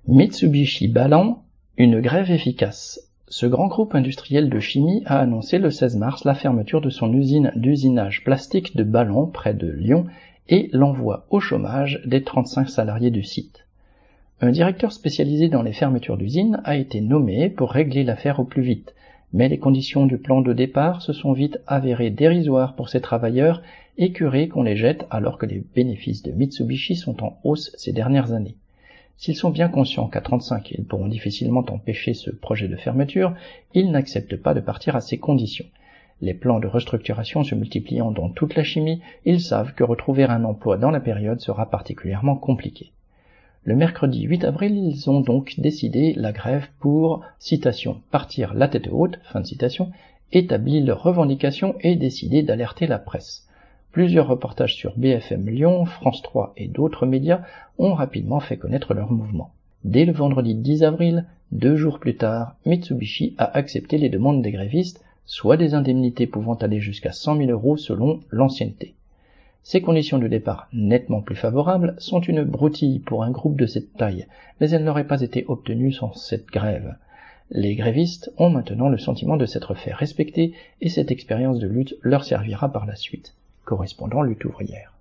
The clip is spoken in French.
Mitsubishi Ballant, une grève efficace. Ce grand groupe industriel de chimie a annoncé le 16 mars la fermeture de son usine d'usinage plastique de Ballant près de Lyon et l'envoi au chômage des 35 salariés du site. Un directeur spécialisé dans les fermetures d'usines a été nommé pour régler l'affaire au plus vite, mais les conditions du plan de départ se sont vite avérées dérisoires pour ces travailleurs, écœurés qu'on les jette alors que les bénéfices de Mitsubishi sont en hausse ces dernières années. S'ils sont bien conscients qu'à 35, ils pourront difficilement empêcher ce projet de fermeture, ils n'acceptent pas de partir à ces conditions. Les plans de restructuration se multipliant dans toute la chimie, ils savent que retrouver un emploi dans la période sera particulièrement compliqué. Le mercredi 8 avril, ils ont donc décidé la grève pour, citation, partir la tête haute, fin de citation, établi leurs revendications et décidé d'alerter la presse. Plusieurs reportages sur BFM Lyon, France 3 et d'autres médias ont rapidement fait connaître leur mouvement. Dès le vendredi 10 avril, 2 jours plus tard, Mitsubishi a accepté les demandes des grévistes, soit des indemnités pouvant aller jusqu'à 100 000 € selon l'ancienneté. Ces conditions de départ nettement plus favorables sont une broutille pour un groupe de cette taille, mais elles n'auraient pas été obtenues sans cette grève. Les grévistes ont maintenant le sentiment de s'être fait respecter et cette expérience de lutte leur servira par la suite. Correspondant lutte ouvrière.